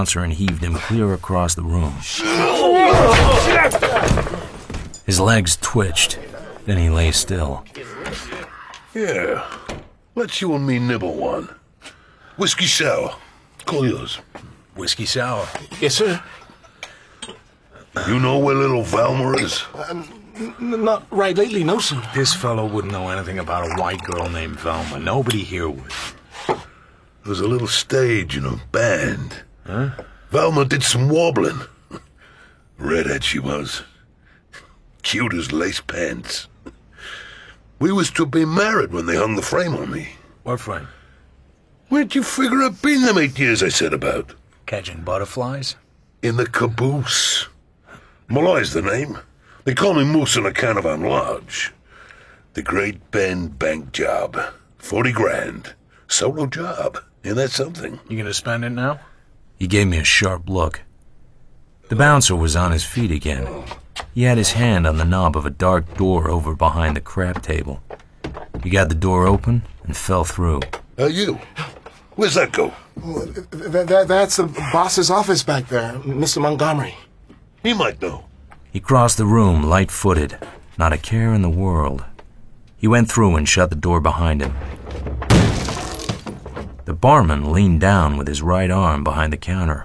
and heaved him clear across the room. His legs twitched, then he lay still. Yeah, let's you and me nibble one. Whiskey sour. Call yours. Whiskey sour. Yes, sir. You know where little Velma is? Not right lately, no, sir. This fellow wouldn't know anything about a white girl named Velma. Nobody here would. There's a little stage in a band. Huh? Velma did some warbling. Redhead she was. Cute as lace pants. We was to be married when they hung the frame on me. What frame? Where'd you figure I'd been them 8 years I said about? Catching butterflies? In the caboose. Malloy's the name. They call me Moose on account of I'm large. The Great Bend bank job. 40 grand. Solo job. Ain't that something? You gonna spend it now? He gave me a sharp look. The bouncer was on his feet again. He had his hand on the knob of a dark door over behind the crab table. He got the door open and fell through. You? Where's that go? That's the boss's office back there, Mr. Montgomery. He might know. He crossed the room light-footed, not a care in the world. He went through and shut the door behind him. The barman leaned down with his right arm behind the counter.